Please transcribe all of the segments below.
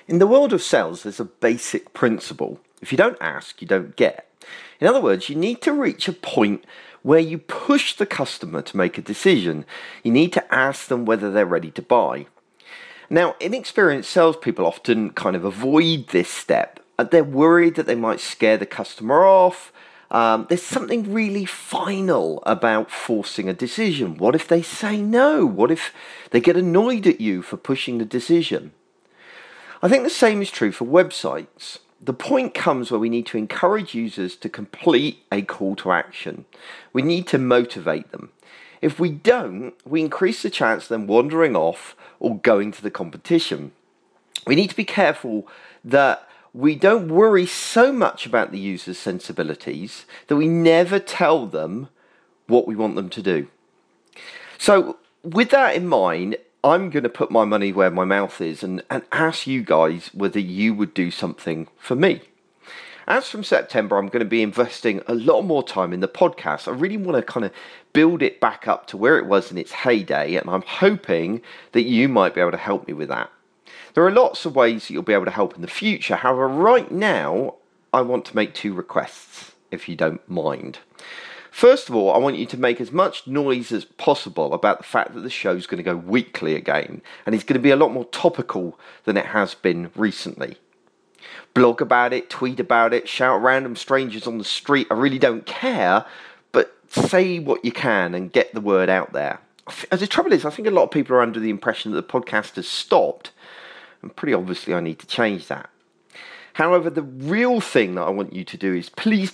In the world of sales, there's a basic principle. If you don't ask, you don't get. In other words, you need to reach a point where you push the customer to make a decision. You need to ask them whether they're ready to buy. Now, inexperienced salespeople often kind of avoid this step. They're worried that they might scare the customer off. There's something really final about forcing a decision. What if they say no? What if they get annoyed at you for pushing the decision? I think the same is true for websites. The point comes where we need to encourage users to complete a call to action. We need to motivate them. If we don't, we increase the chance of them wandering off or going to the competition. We need to be careful that we don't worry so much about the user's sensibilities that we never tell them what we want them to do. So with that in mind, I'm going to put my money where my mouth is and ask you guys whether you would do something for me. As from September, I'm going to be investing a lot more time in the podcast. I really want to kind of build it back up to where it was in its heyday, and I'm hoping that you might be able to help me with that. There are lots of ways that you'll be able to help in the future. However, right now, I want to make 2 requests, if you don't mind. First of all, I want you to make as much noise as possible about the fact that the show's going to go weekly again, and it's going to be a lot more topical than it has been recently. Blog about it, tweet about it, shout at random strangers on the street. I really don't care, but say what you can and get the word out there. The trouble is, I think a lot of people are under the impression that the podcast has stopped, and pretty obviously I need to change that. However, the real thing that I want you to do is please,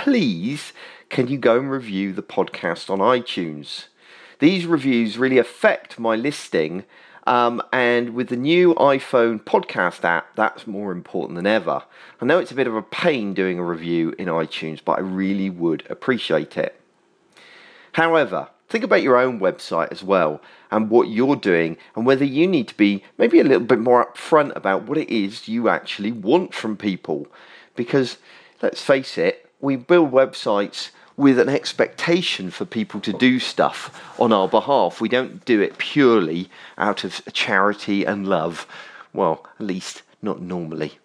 can you go and review the podcast on iTunes? These reviews really affect my listing, and with the new iPhone podcast app, that's more important than ever. I know it's a bit of a pain doing a review in iTunes, but I really would appreciate it. However, think about your own website as well and what you're doing and whether you need to be maybe a little bit more upfront about what it is you actually want from people. Because let's face it, we build websites with an expectation for people to do stuff on our behalf. We don't do it purely out of charity and love. Well, at least not normally.